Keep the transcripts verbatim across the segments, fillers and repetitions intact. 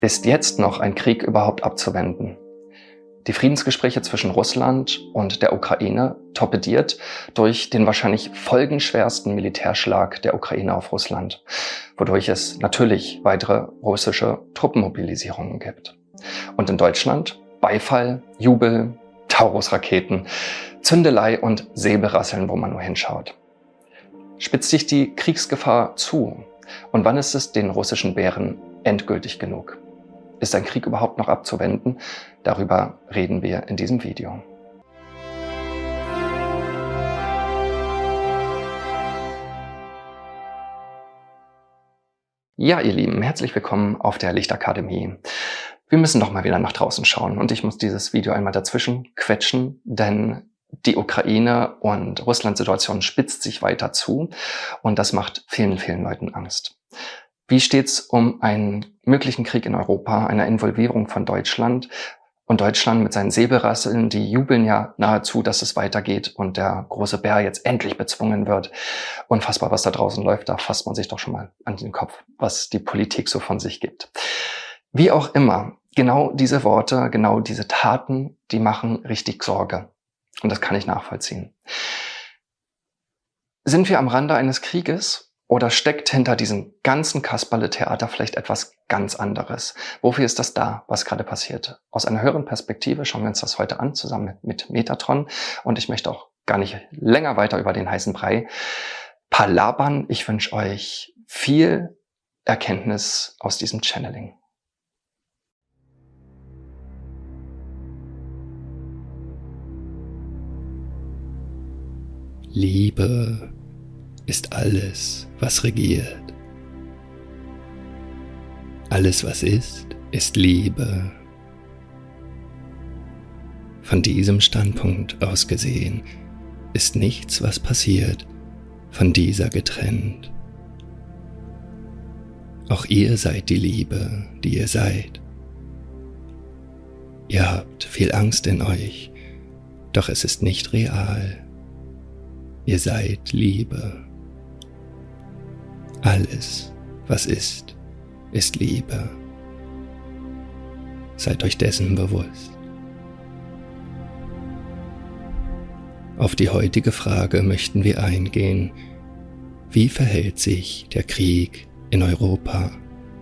Ist jetzt noch ein Krieg überhaupt abzuwenden? Die Friedensgespräche zwischen Russland und der Ukraine torpediert durch den wahrscheinlich folgenschwersten Militärschlag der Ukraine auf Russland, wodurch es natürlich weitere russische Truppenmobilisierungen gibt. Und in Deutschland Beifall, Jubel, Taurus-Raketen, Zündelei und Säbelrasseln, wo man nur hinschaut. Spitzt sich die Kriegsgefahr zu? Und wann ist es den russischen Bären endgültig genug? Ist ein Krieg überhaupt noch abzuwenden? Darüber reden wir in diesem Video. Ja, ihr Lieben, herzlich willkommen auf der Lichtakademie. Wir müssen doch mal wieder nach draußen schauen und ich muss dieses Video einmal dazwischen quetschen, denn die Ukraine- und Russland-Situation spitzt sich weiter zu und das macht vielen, vielen Leuten Angst. Wie steht's um einen möglichen Krieg in Europa, einer Involvierung von Deutschland? Und Deutschland mit seinen Säbelrasseln, die jubeln ja nahezu, dass es weitergeht und der große Bär jetzt endlich bezwungen wird. Unfassbar, was da draußen läuft, da fasst man sich doch schon mal an den Kopf, was die Politik so von sich gibt. Wie auch immer, genau diese Worte, genau diese Taten, die machen richtig Sorge. Und das kann ich nachvollziehen. Sind wir am Rande eines Krieges? Oder steckt hinter diesem ganzen Kasperle-Theater vielleicht etwas ganz anderes? Wofür ist das da, was gerade passiert? Aus einer höheren Perspektive schauen wir uns das heute an, zusammen mit Metatron. Und ich möchte auch gar nicht länger weiter über den heißen Brei palabern. Ich wünsche euch viel Erkenntnis aus diesem Channeling. Liebe ist alles, was regiert. Alles, was ist, ist Liebe. Von diesem Standpunkt aus gesehen ist nichts, was passiert, von dieser getrennt. Auch ihr seid die Liebe, die ihr seid. Ihr habt viel Angst in euch, doch es ist nicht real. Ihr seid Liebe. Alles, was ist, ist Liebe. Seid euch dessen bewusst. Auf die heutige Frage möchten wir eingehen: Wie verhält sich der Krieg in Europa?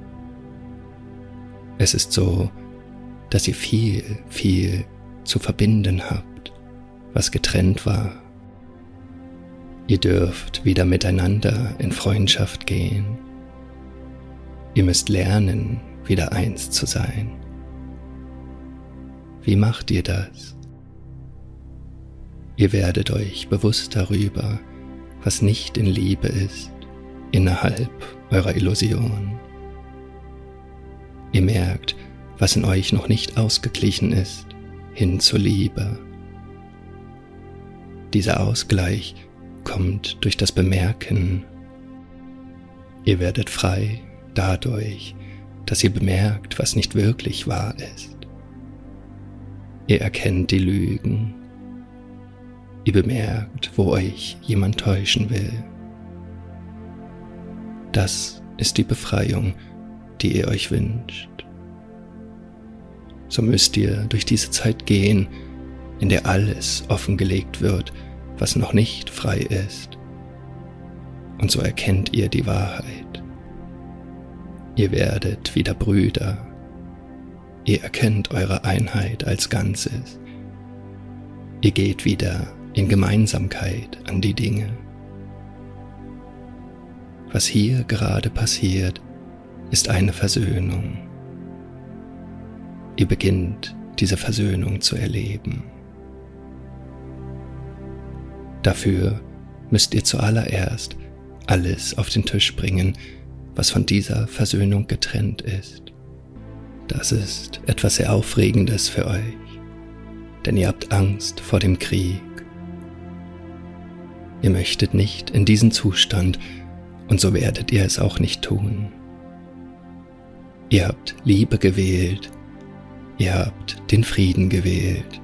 Es ist so, dass ihr viel, viel zu verbinden habt, was getrennt war. Ihr dürft wieder miteinander in Freundschaft gehen. Ihr müsst lernen, wieder eins zu sein. Wie macht ihr das? Ihr werdet euch bewusst darüber, was nicht in Liebe ist, innerhalb eurer Illusion. Ihr merkt, was in euch noch nicht ausgeglichen ist, hin zur Liebe. Dieser Ausgleich kommt durch das Bemerken. Ihr werdet frei dadurch, dass ihr bemerkt, was nicht wirklich wahr ist. Ihr erkennt die Lügen. Ihr bemerkt, wo euch jemand täuschen will. Das ist die Befreiung, die ihr euch wünscht. So müsst ihr durch diese Zeit gehen, in der alles offengelegt wird, was noch nicht frei ist. Und so erkennt ihr die Wahrheit. Ihr werdet wieder Brüder. Ihr erkennt eure Einheit als Ganzes. Ihr geht wieder in Gemeinsamkeit an die Dinge. Was hier gerade passiert, ist eine Versöhnung. Ihr beginnt diese Versöhnung zu erleben. Dafür müsst ihr zuallererst alles auf den Tisch bringen, was von dieser Versöhnung getrennt ist. Das ist etwas sehr Aufregendes für euch, denn ihr habt Angst vor dem Krieg. Ihr möchtet nicht in diesen Zustand und so werdet ihr es auch nicht tun. Ihr habt Liebe gewählt, ihr habt den Frieden gewählt.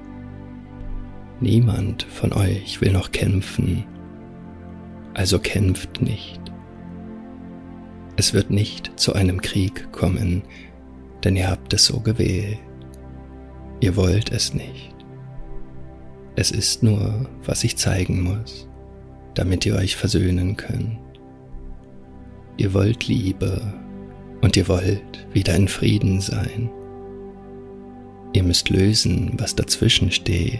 Niemand von euch will noch kämpfen, also kämpft nicht. Es wird nicht zu einem Krieg kommen, denn ihr habt es so gewählt. Ihr wollt es nicht. Es ist nur, was ich zeigen muss, damit ihr euch versöhnen könnt. Ihr wollt Liebe und ihr wollt wieder in Frieden sein. Ihr müsst lösen, was dazwischen steht.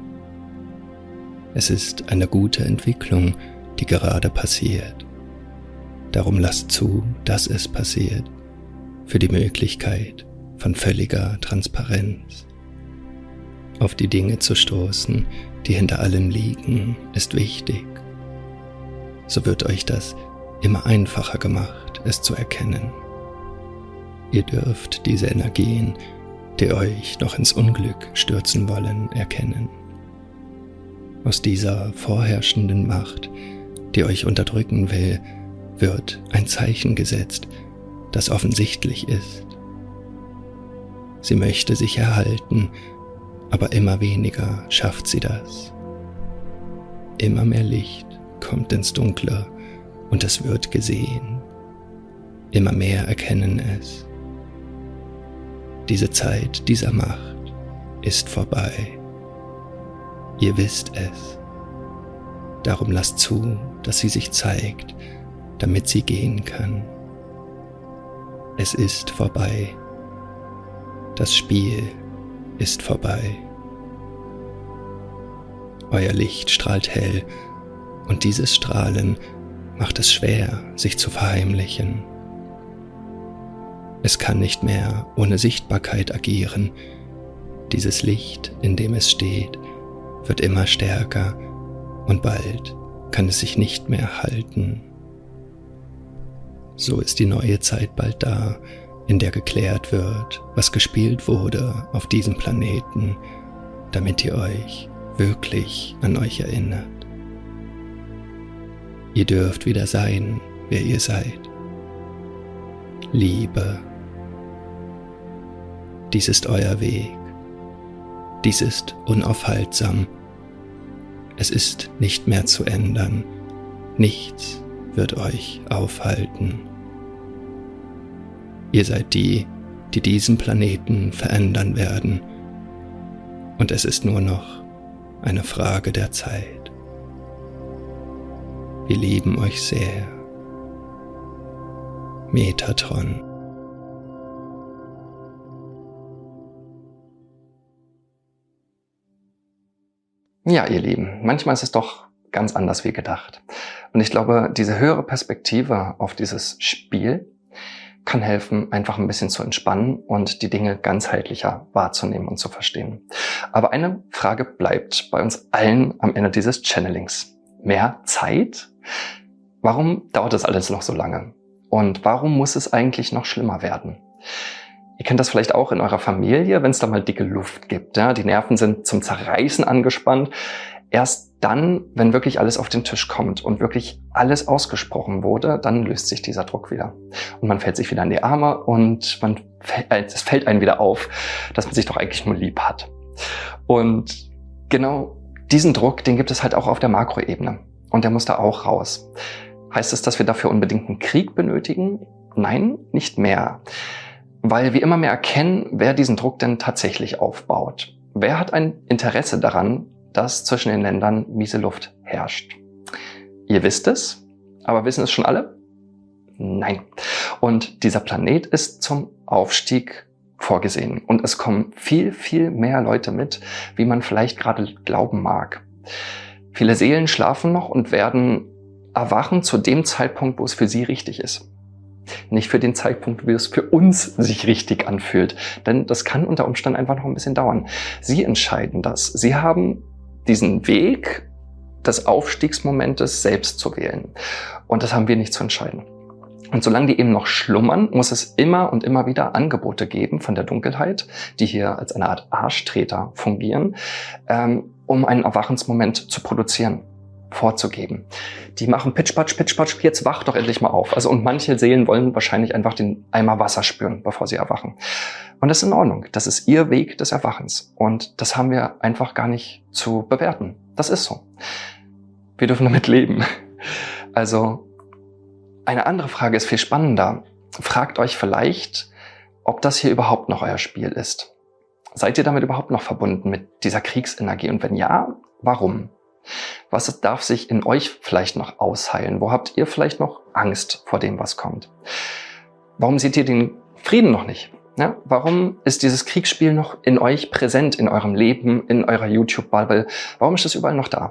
Es ist eine gute Entwicklung, die gerade passiert. Darum lasst zu, dass es passiert, für die Möglichkeit von völliger Transparenz. Auf die Dinge zu stoßen, die hinter allem liegen, ist wichtig. So wird euch das immer einfacher gemacht, es zu erkennen. Ihr dürft diese Energien, die euch noch ins Unglück stürzen wollen, erkennen. Aus dieser vorherrschenden Macht, die euch unterdrücken will, wird ein Zeichen gesetzt, das offensichtlich ist. Sie möchte sich erhalten, aber immer weniger schafft sie das. Immer mehr Licht kommt ins Dunkle und es wird gesehen. Immer mehr erkennen es. Diese Zeit dieser Macht ist vorbei. Ihr wisst es. Darum lasst zu, dass sie sich zeigt, damit sie gehen kann. Es ist vorbei. Das Spiel ist vorbei. Euer Licht strahlt hell und dieses Strahlen macht es schwer, sich zu verheimlichen. Es kann nicht mehr ohne Sichtbarkeit agieren. Dieses Licht, in dem es steht, wird immer stärker und bald kann es sich nicht mehr halten. So ist die neue Zeit bald da, in der geklärt wird, was gespielt wurde auf diesem Planeten, damit ihr euch wirklich an euch erinnert. Ihr dürft wieder sein, wer ihr seid. Liebe. Dies ist euer Weg. Dies ist unaufhaltsam. Es ist nicht mehr zu ändern. Nichts wird euch aufhalten. Ihr seid die, die diesen Planeten verändern werden. Und es ist nur noch eine Frage der Zeit. Wir lieben euch sehr. Metatron. Ja, ihr Lieben, manchmal ist es doch ganz anders wie gedacht. Und ich glaube, diese höhere Perspektive auf dieses Spiel kann helfen, einfach ein bisschen zu entspannen und die Dinge ganzheitlicher wahrzunehmen und zu verstehen. Aber eine Frage bleibt bei uns allen am Ende dieses Channelings. Mehr Zeit? Warum dauert das alles noch so lange? Und warum muss es eigentlich noch schlimmer werden? Ihr kennt das vielleicht auch in eurer Familie, wenn es da mal dicke Luft gibt. Ja? Die Nerven sind zum Zerreißen angespannt. Erst dann, wenn wirklich alles auf den Tisch kommt und wirklich alles ausgesprochen wurde, dann löst sich dieser Druck wieder. Und man fällt sich wieder in die Arme und man, es fällt einem wieder auf, dass man sich doch eigentlich nur lieb hat. Und genau diesen Druck, den gibt es halt auch auf der Makroebene. Und der muss da auch raus. Heißt es, dass wir dafür unbedingt einen Krieg benötigen? Nein, nicht mehr. Weil wir immer mehr erkennen, wer diesen Druck denn tatsächlich aufbaut. Wer hat ein Interesse daran, dass zwischen den Ländern miese Luft herrscht? Ihr wisst es, aber wissen es schon alle? Nein. Und dieser Planet ist zum Aufstieg vorgesehen. Und es kommen viel, viel mehr Leute mit, wie man vielleicht gerade glauben mag. Viele Seelen schlafen noch und werden erwachen zu dem Zeitpunkt, wo es für sie richtig ist. Nicht für den Zeitpunkt, wie es für uns sich richtig anfühlt. Denn das kann unter Umständen einfach noch ein bisschen dauern. Sie entscheiden das. Sie haben diesen Weg des Aufstiegsmomentes selbst zu wählen. Und das haben wir nicht zu entscheiden. Und solange die eben noch schlummern, muss es immer und immer wieder Angebote geben von der Dunkelheit, die hier als eine Art Arschtreter fungieren, ähm, um einen Erwachensmoment zu produzieren, vorzugeben. Die machen Pitsch-Patsch, Pitsch-Patsch, jetzt wach doch endlich mal auf. Also und manche Seelen wollen wahrscheinlich einfach den Eimer Wasser spüren, bevor sie erwachen. Und das ist in Ordnung. Das ist ihr Weg des Erwachens. Und das haben wir einfach gar nicht zu bewerten. Das ist so. Wir dürfen damit leben. Also eine andere Frage ist viel spannender. Fragt euch vielleicht, ob das hier überhaupt noch euer Spiel ist. Seid ihr damit überhaupt noch verbunden mit dieser Kriegsenergie? Und wenn ja, warum? Was darf sich in euch vielleicht noch ausheilen? Wo habt ihr vielleicht noch Angst vor dem, was kommt? Warum seht ihr den Frieden noch nicht? Ja, warum ist dieses Kriegsspiel noch in euch präsent, in eurem Leben, in eurer YouTube-Bubble? Warum ist es überall noch da?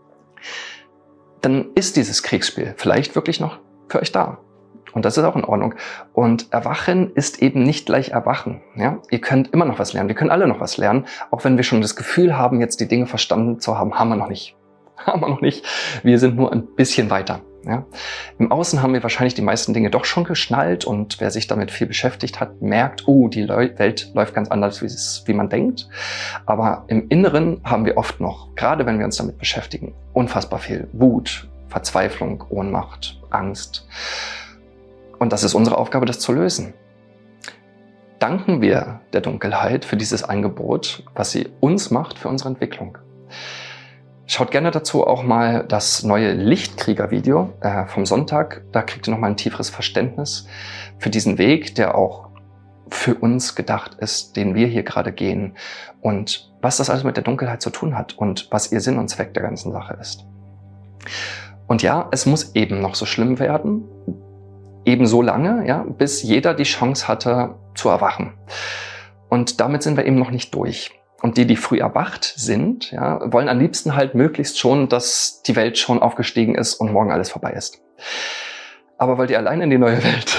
Dann ist dieses Kriegsspiel vielleicht wirklich noch für euch da. Und das ist auch in Ordnung. Und Erwachen ist eben nicht gleich Erwachen. Ja? Ihr könnt immer noch was lernen. Wir können alle noch was lernen. Auch wenn wir schon das Gefühl haben, jetzt die Dinge verstanden zu haben, haben wir noch nicht. Haben wir noch nicht. Wir sind nur ein bisschen weiter. Ja? Im Außen haben wir wahrscheinlich die meisten Dinge doch schon geschnallt. Und wer sich damit viel beschäftigt hat, merkt, oh, die Leu- Welt läuft ganz anders, wie, es, wie man denkt. Aber im Inneren haben wir oft noch, gerade wenn wir uns damit beschäftigen, unfassbar viel Wut, Verzweiflung, Ohnmacht, Angst. Und das ist unsere Aufgabe, das zu lösen. Danken wir der Dunkelheit für dieses Angebot, was sie uns macht für unsere Entwicklung. Schaut gerne dazu auch mal das neue Lichtkrieger-Video äh, vom Sonntag. Da kriegt ihr nochmal ein tieferes Verständnis für diesen Weg, der auch für uns gedacht ist, den wir hier gerade gehen. Und was das alles mit der Dunkelheit zu tun hat und was ihr Sinn und Zweck der ganzen Sache ist. Und ja, es muss eben noch so schlimm werden. Eben so lange, ja, bis jeder die Chance hatte, zu erwachen. Und damit sind wir eben noch nicht durch. Und die, die früh erwacht sind, ja, wollen am liebsten halt möglichst schon, dass die Welt schon aufgestiegen ist und morgen alles vorbei ist. Aber wollt ihr allein in die neue Welt?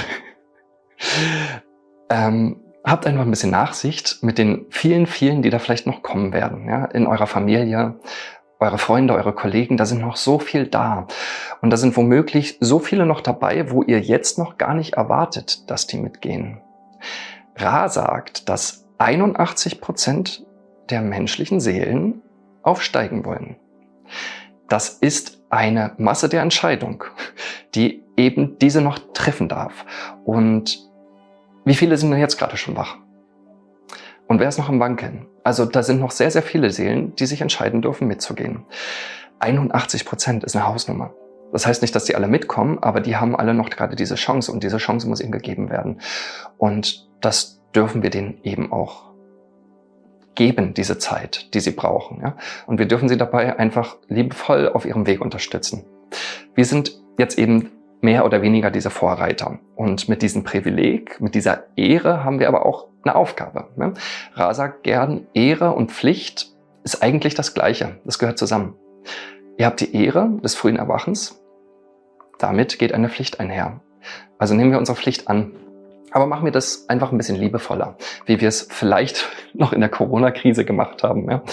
ähm, habt einfach ein bisschen Nachsicht mit den vielen, vielen, die da vielleicht noch kommen werden, ja, in eurer Familie. Eure Freunde, eure Kollegen, da sind noch so viel da. Und da sind womöglich so viele noch dabei, wo ihr jetzt noch gar nicht erwartet, dass die mitgehen. Ra sagt, dass einundachtzig Prozent der menschlichen Seelen aufsteigen wollen. Das ist eine Masse der Entscheidung, die eben diese noch treffen darf. Und wie viele sind denn jetzt gerade schon wach? Und wer ist noch im Wankeln? Also da sind noch sehr, sehr viele Seelen, die sich entscheiden dürfen, mitzugehen. einundachtzig Prozent ist eine Hausnummer. Das heißt nicht, dass die alle mitkommen, aber die haben alle noch gerade diese Chance und diese Chance muss ihnen gegeben werden. Und das dürfen wir denen eben auch geben, diese Zeit, die sie brauchen. Ja? Und wir dürfen sie dabei einfach liebevoll auf ihrem Weg unterstützen. Wir sind jetzt eben mehr oder weniger diese Vorreiter. Und mit diesem Privileg, mit dieser Ehre haben wir aber auch eine Aufgabe. Ne? Ra sagt gern, Ehre und Pflicht ist eigentlich das Gleiche. Das gehört zusammen. Ihr habt die Ehre des frühen Erwachens. Damit geht eine Pflicht einher. Also nehmen wir unsere Pflicht an. Aber machen wir das einfach ein bisschen liebevoller, wie wir es vielleicht noch in der Corona-Krise gemacht haben. Ja?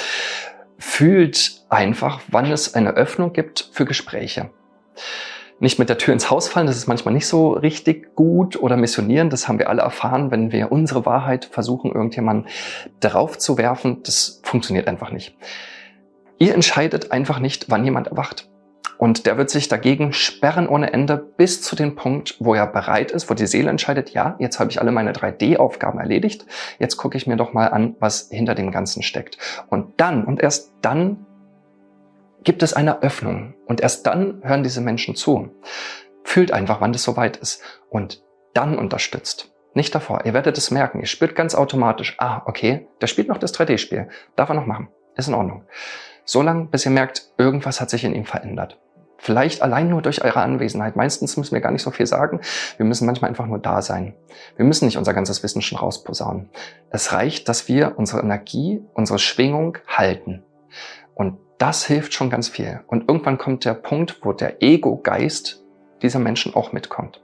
Fühlt einfach, wann es eine Öffnung gibt für Gespräche. Nicht mit der Tür ins Haus fallen, das ist manchmal nicht so richtig gut, oder missionieren, das haben wir alle erfahren, wenn wir unsere Wahrheit versuchen, irgendjemanden darauf zu werfen, das funktioniert einfach nicht. Ihr entscheidet einfach nicht, wann jemand erwacht. Und der wird sich dagegen sperren ohne Ende bis zu dem Punkt, wo er bereit ist, wo die Seele entscheidet, ja, jetzt habe ich alle meine drei D Aufgaben erledigt, jetzt gucke ich mir doch mal an, was hinter dem Ganzen steckt. Und dann, und erst dann, gibt es eine Öffnung. Und erst dann hören diese Menschen zu. Fühlt einfach, wann das soweit ist. Und dann unterstützt. Nicht davor. Ihr werdet es merken. Ihr spürt ganz automatisch, ah, okay, der spielt noch das drei D Spiel. Darf er noch machen. Ist in Ordnung. So lange, bis ihr merkt, irgendwas hat sich in ihm verändert. Vielleicht allein nur durch eure Anwesenheit. Meistens müssen wir gar nicht so viel sagen. Wir müssen manchmal einfach nur da sein. Wir müssen nicht unser ganzes Wissen schon rausposaunen. Es reicht, dass wir unsere Energie, unsere Schwingung halten. Und das hilft schon ganz viel. Und irgendwann kommt der Punkt, wo der Ego-Geist dieser Menschen auch mitkommt.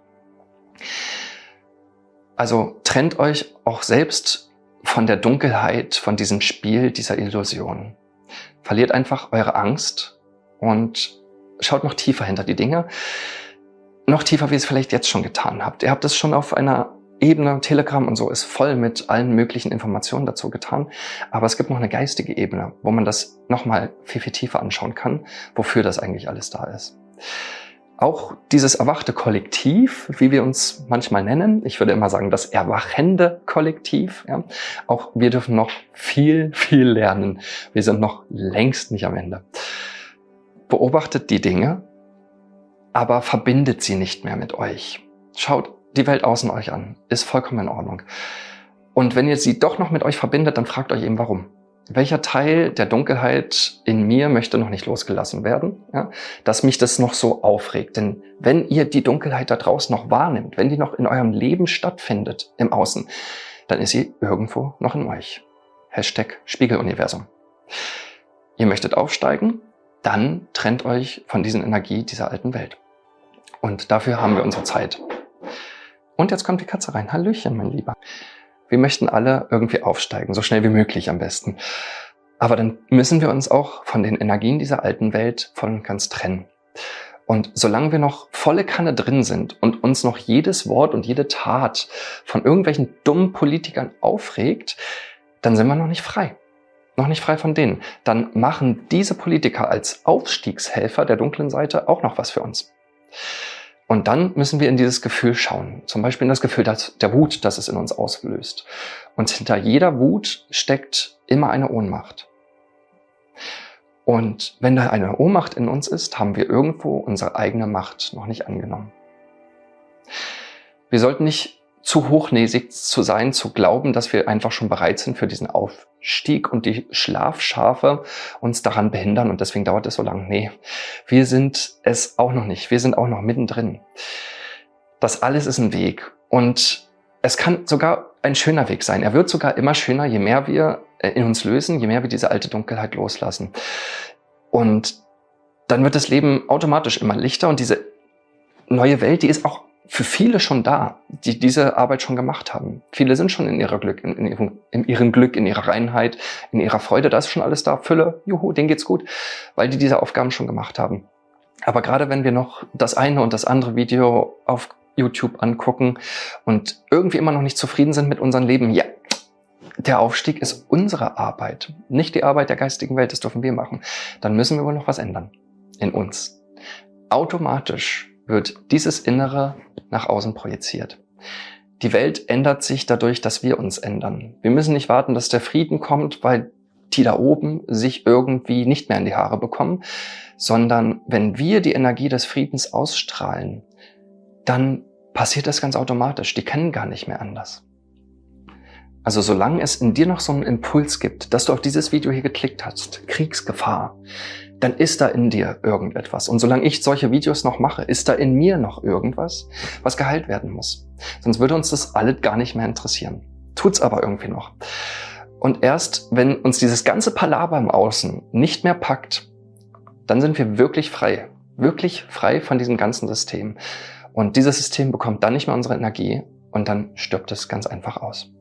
Also trennt euch auch selbst von der Dunkelheit, von diesem Spiel, dieser Illusion. Verliert einfach eure Angst und schaut noch tiefer hinter die Dinge. Noch tiefer, wie ihr es vielleicht jetzt schon getan habt. Ihr habt es schon auf einer Ebene, Telegram und so ist voll mit allen möglichen Informationen dazu getan. Aber es gibt noch eine geistige Ebene, wo man das nochmal viel, viel tiefer anschauen kann, wofür das eigentlich alles da ist. Auch dieses erwachte Kollektiv, wie wir uns manchmal nennen, ich würde immer sagen, das erwachende Kollektiv, ja, auch wir dürfen noch viel, viel lernen. Wir sind noch längst nicht am Ende. Beobachtet die Dinge, aber verbindet sie nicht mehr mit euch. Schaut die Welt außen euch an, ist vollkommen in Ordnung. Und wenn ihr sie doch noch mit euch verbindet, dann fragt euch eben, warum. Welcher Teil der Dunkelheit in mir möchte noch nicht losgelassen werden, ja, dass mich das noch so aufregt? Denn wenn ihr die Dunkelheit da draußen noch wahrnimmt, wenn die noch in eurem Leben stattfindet, im Außen, dann ist sie irgendwo noch in euch. Hashtag Spiegeluniversum. Ihr möchtet aufsteigen, dann trennt euch von dieser Energie dieser alten Welt. Und dafür haben wir unsere Zeit. Und jetzt kommt die Katze rein. Hallöchen, mein Lieber. Wir möchten alle irgendwie aufsteigen, so schnell wie möglich am besten. Aber dann müssen wir uns auch von den Energien dieser alten Welt voll und ganz trennen. Und solange wir noch volle Kanne drin sind und uns noch jedes Wort und jede Tat von irgendwelchen dummen Politikern aufregt, dann sind wir noch nicht frei. Noch nicht frei von denen. Dann machen diese Politiker als Aufstiegshelfer der dunklen Seite auch noch was für uns. Und dann müssen wir in dieses Gefühl schauen. Zum Beispiel in das Gefühl der Wut, das es in uns auslöst. Und hinter jeder Wut steckt immer eine Ohnmacht. Und wenn da eine Ohnmacht in uns ist, haben wir irgendwo unsere eigene Macht noch nicht angenommen. Wir sollten nicht zu hochnäsig zu sein, zu glauben, dass wir einfach schon bereit sind für diesen Aufstieg und die Schlafschafe uns daran behindern und deswegen dauert es so lange. Nee, wir sind es auch noch nicht. Wir sind auch noch mittendrin. Das alles ist ein Weg und es kann sogar ein schöner Weg sein. Er wird sogar immer schöner, je mehr wir in uns lösen, je mehr wir diese alte Dunkelheit loslassen. Und dann wird das Leben automatisch immer lichter und diese neue Welt, die ist auch für viele schon da, die diese Arbeit schon gemacht haben. Viele sind schon in ihrer Glück, in, in, ihrem, in ihrem Glück, in ihrer Reinheit, in ihrer Freude. Da ist schon alles da. Fülle, juhu, denen geht's gut, weil die diese Aufgaben schon gemacht haben. Aber gerade wenn wir noch das eine und das andere Video auf YouTube angucken und irgendwie immer noch nicht zufrieden sind mit unserem Leben, ja, der Aufstieg ist unsere Arbeit, nicht die Arbeit der geistigen Welt, das dürfen wir machen. Dann müssen wir wohl noch was ändern in uns. Automatisch wird dieses Innere nach außen projiziert. Die Welt ändert sich dadurch, dass wir uns ändern. Wir müssen nicht warten, dass der Frieden kommt, weil die da oben sich irgendwie nicht mehr in die Haare bekommen, sondern wenn wir die Energie des Friedens ausstrahlen, dann passiert das ganz automatisch. Die kennen gar nicht mehr anders. Also solange es in dir noch so einen Impuls gibt, dass du auf dieses Video hier geklickt hast, Kriegsgefahr, dann ist da in dir irgendetwas. Und solange ich solche Videos noch mache, ist da in mir noch irgendwas, was geheilt werden muss. Sonst würde uns das alles gar nicht mehr interessieren. Tut's aber irgendwie noch. Und erst, wenn uns dieses ganze Palaver im Außen nicht mehr packt, dann sind wir wirklich frei. Wirklich frei von diesem ganzen System. Und dieses System bekommt dann nicht mehr unsere Energie und dann stirbt es ganz einfach aus.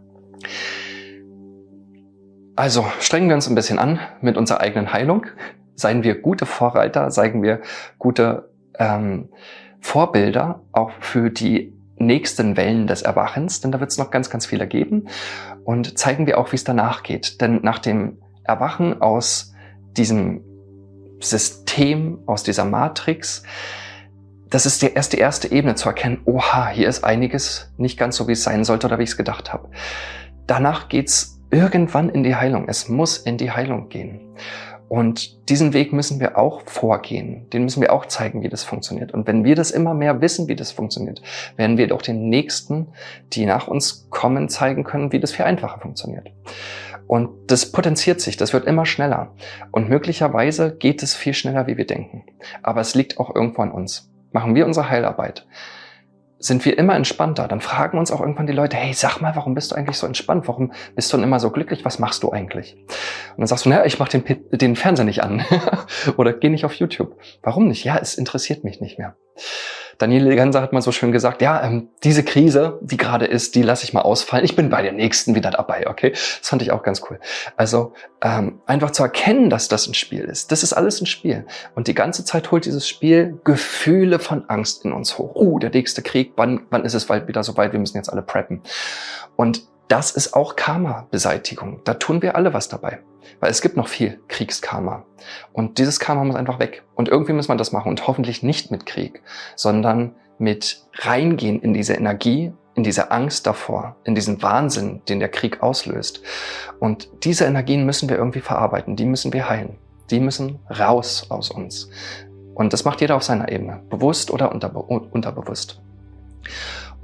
Also strengen wir uns ein bisschen an mit unserer eigenen Heilung. Seien wir gute Vorreiter, seien wir gute ähm, Vorbilder auch für die nächsten Wellen des Erwachens, denn da wird es noch ganz, ganz viele geben. Und zeigen wir auch, wie es danach geht. Denn nach dem Erwachen aus diesem System, aus dieser Matrix, das ist die erste, die erste Ebene zu erkennen, oha, hier ist einiges nicht ganz so, wie es sein sollte oder wie ich es gedacht habe. Danach geht's irgendwann in die Heilung. Es muss in die Heilung gehen. Und diesen Weg müssen wir auch vorgehen. Den müssen wir auch zeigen, wie das funktioniert. Und wenn wir das immer mehr wissen, wie das funktioniert, werden wir doch den Nächsten, die nach uns kommen, zeigen können, wie das viel einfacher funktioniert. Und das potenziert sich, das wird immer schneller. Und möglicherweise geht es viel schneller, wie wir denken. Aber es liegt auch irgendwo an uns. Machen wir unsere Heilarbeit, sind wir immer entspannter, dann fragen uns auch irgendwann die Leute, hey, sag mal, warum bist du eigentlich so entspannt? Warum bist du denn immer so glücklich? Was machst du eigentlich? Und dann sagst du, naja, ich mach den, den Fernseher nicht an oder geh nicht auf YouTube. Warum nicht? Ja, es interessiert mich nicht mehr. Daniele Ganser hat mal so schön gesagt, ja, ähm, diese Krise, die gerade ist, die lasse ich mal ausfallen. Ich bin bei der nächsten wieder dabei, okay? Das fand ich auch ganz cool. Also ähm, einfach zu erkennen, dass das ein Spiel ist. Das ist alles ein Spiel. Und die ganze Zeit holt dieses Spiel Gefühle von Angst in uns hoch. Oh, der nächste Krieg, wann, wann ist es bald wieder so weit? Wir müssen jetzt alle preppen. Und das ist auch Karma-Beseitigung. Da tun wir alle was dabei. Weil es gibt noch viel Kriegskarma. Und dieses Karma muss einfach weg. Und irgendwie muss man das machen. Und hoffentlich nicht mit Krieg, sondern mit reingehen in diese Energie, in diese Angst davor, in diesen Wahnsinn, den der Krieg auslöst. Und diese Energien müssen wir irgendwie verarbeiten. Die müssen wir heilen. Die müssen raus aus uns. Und das macht jeder auf seiner Ebene. Bewusst oder unterbe- unterbewusst.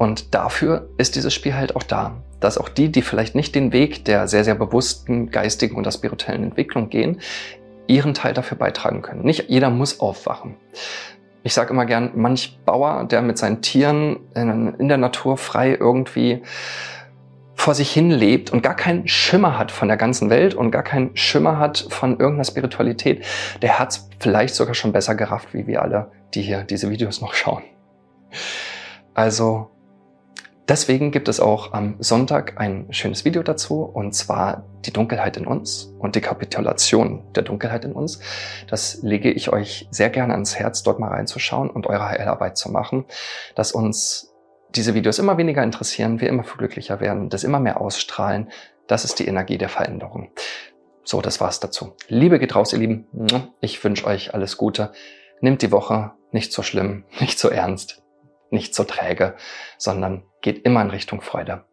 Und dafür ist dieses Spiel halt auch da, dass auch die, die vielleicht nicht den Weg der sehr, sehr bewussten geistigen und der spirituellen Entwicklung gehen, ihren Teil dafür beitragen können. Nicht jeder muss aufwachen. Ich sage immer gern, manch Bauer, der mit seinen Tieren in, in der Natur frei irgendwie vor sich hin lebt und gar keinen Schimmer hat von der ganzen Welt und gar keinen Schimmer hat von irgendeiner Spiritualität, der hat es vielleicht sogar schon besser gerafft, wie wir alle, die hier diese Videos noch schauen. Also deswegen gibt es auch am Sonntag ein schönes Video dazu, und zwar die Dunkelheit in uns und die Kapitulation der Dunkelheit in uns. Das lege ich euch sehr gerne ans Herz, dort mal reinzuschauen und eure Heilarbeit zu machen, dass uns diese Videos immer weniger interessieren, wir immer glücklicher werden, das immer mehr ausstrahlen. Das ist die Energie der Veränderung. So, das war's dazu. Liebe geht raus, ihr Lieben. Ich wünsche euch alles Gute. Nehmt die Woche nicht so schlimm, nicht so ernst, nicht so träge, sondern geht immer in Richtung Freude.